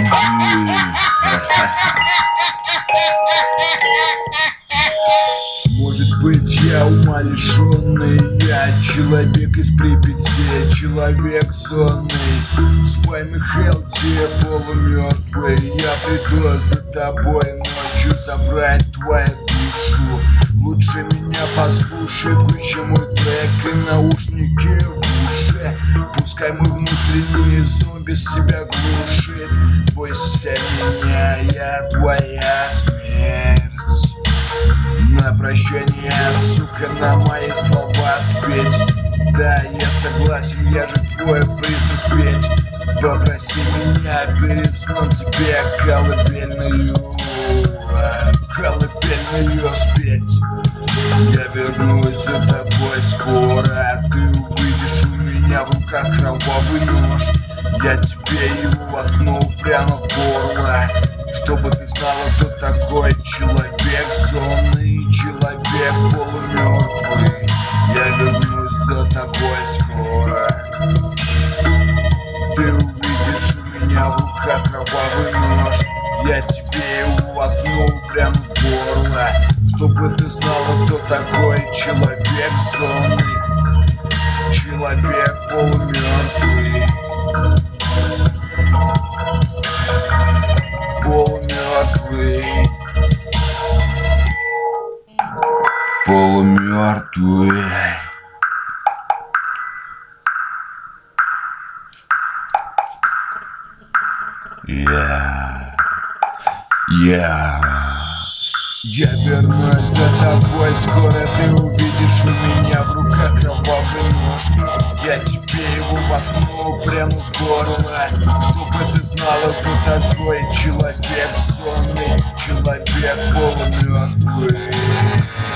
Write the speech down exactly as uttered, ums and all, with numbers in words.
Может быть, я ума лишённый, я человек из Припяти, человек сонный, в своем хелте полумёртвый. Я приду за тобой ночью забрать твою душу. Лучше меня послушай, включи мой трек и наушники в уши. Пускай мой внутренний зомби себя глушит. Бойся меня, я твоя смерть. На прощание, сука, на мои слова ответь. Да, я согласен, я же твой признак, ведь попроси меня перед сном тебе колыбельную, колыбельную спеть. Я вернусь за тобой скоро, ты увидишь у меня в руках кровавый нож. Я тебе его воткну прямо в горло, чтобы ты знала, кто такой человек сонный, человек полумертвый. Я вернусь за тобой скоро, ты увидишь у меня в руках кровавый нож. Я тебе его воткну прямо в горло, чтобы ты знала, кто такой человек сонный, человек полумертвый. Полумертвый, полумертвый. Я, я, я вернусь за тобой скоро, ты увидишь у меня в руках кровавый нож. Я тебе его воткну прямо в горло, чтобы ты знала, кто такой человек сонный, человек полумертвый.